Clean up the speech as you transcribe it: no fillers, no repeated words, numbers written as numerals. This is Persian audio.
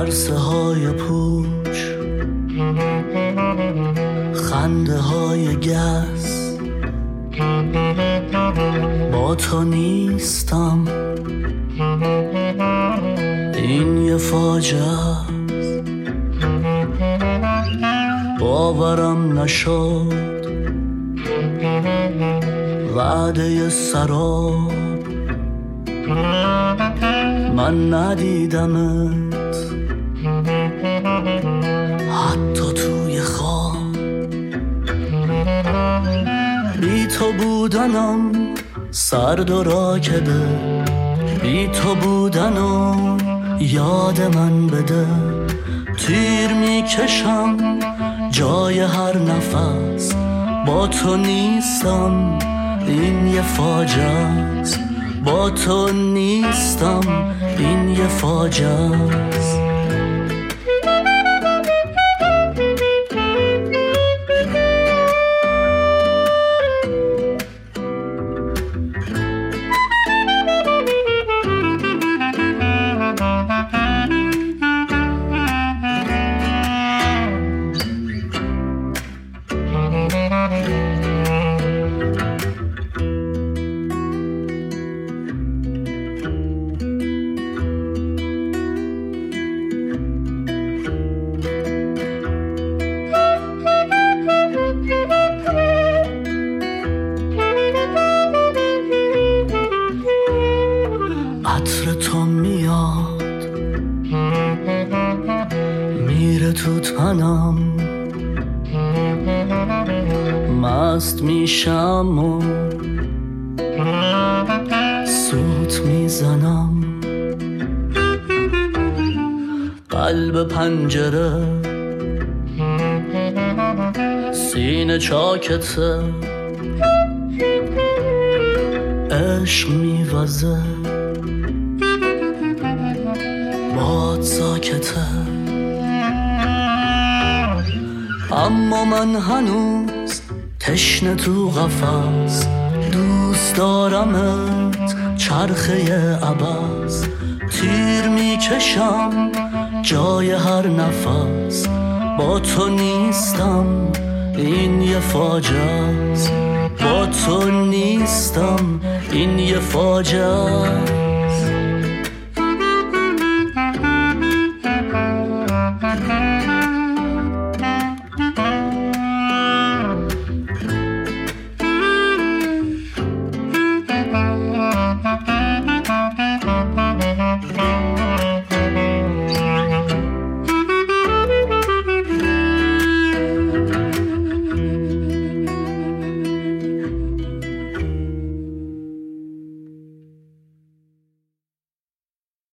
عرصه های پوچ، خنده های گس، با تو نیستم، این یه فاجعه است. باورم نشد وعده سراب، من ندیدمت حتی توی خواب. بی تو بودنم سرد و راکده، بی تو بودنم یاد من بده. تیر میکشم جای هر نفس، با تو نیستم، این یه فاجعه است. با تو نیستم، این یه فاجعه است. عطر تو میاد میره تو تنم، مست میشم و سوت میزنم. قلب پنجره سینه چاکته، عشق میوزه باد ساکته. اما من هنوز تشنه تو قفس، دوست دارمت چرخه عباس. تیر میکشم جای هر نفس، با تو نیستم، این یه فاجعه است. با تو نیستم، این یه فاجعه است.